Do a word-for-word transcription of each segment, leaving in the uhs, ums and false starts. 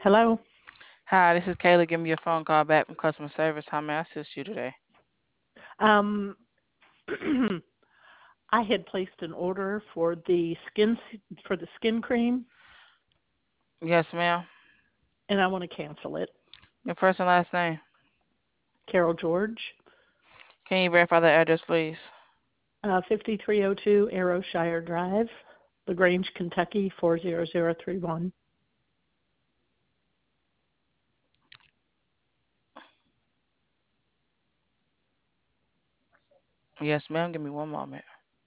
Hello. Hi, this is Kayla giving you a phone call back from customer service. How may I assist you today? Um, I had placed an order for the skin for the skin cream, Yes, ma'am. and I want to cancel it. Your first and last name. Carol George, Can you verify the address, please? uh, fifty-three oh two Arrowshire Drive, LaGrange, Kentucky four zero zero three one. Yes, ma'am. Give me one moment.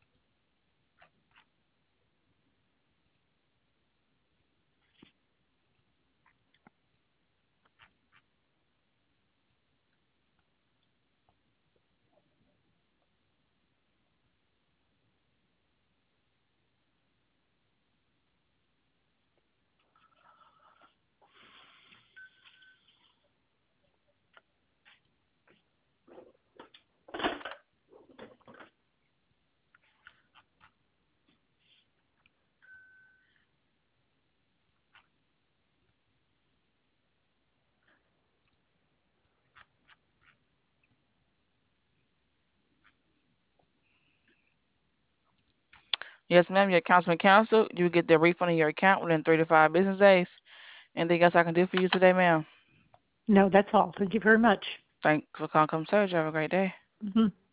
Yes, ma'am. Your account's been canceled. You get the refund in your account within three to five business days. Anything else I can do for you today, ma'am? No, that's all. Thank you very much. Thanks for calling Customer Service. Have a great day. hmm